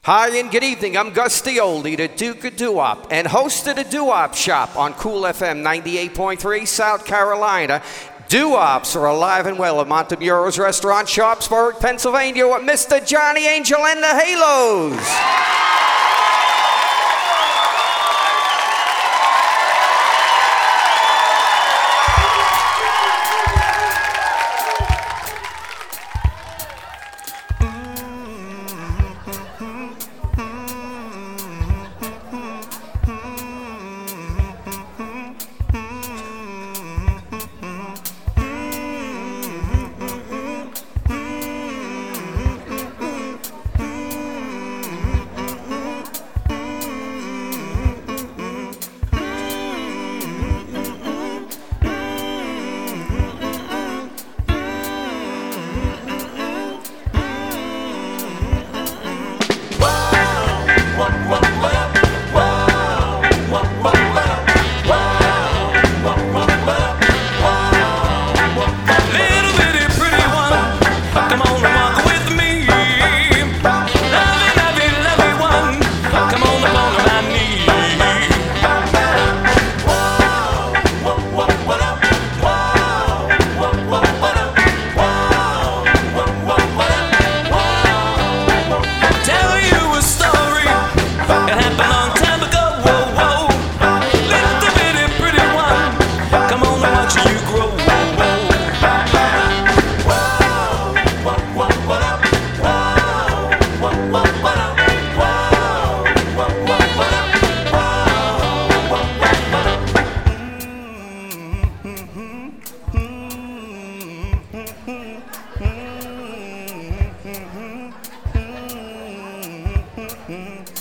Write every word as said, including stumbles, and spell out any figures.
Hi and good evening. I'm Gus the Oldie, the Duke of Doo-Wop, and host of the Doo-Wop Shop on Cool F M ninety-eight point three, South Carolina. Doo-Wops are alive and well at Montemuro's Restaurant, Sharpsburg, Pennsylvania, with Mister Johnny Angel and the Halos. Mm-hmm.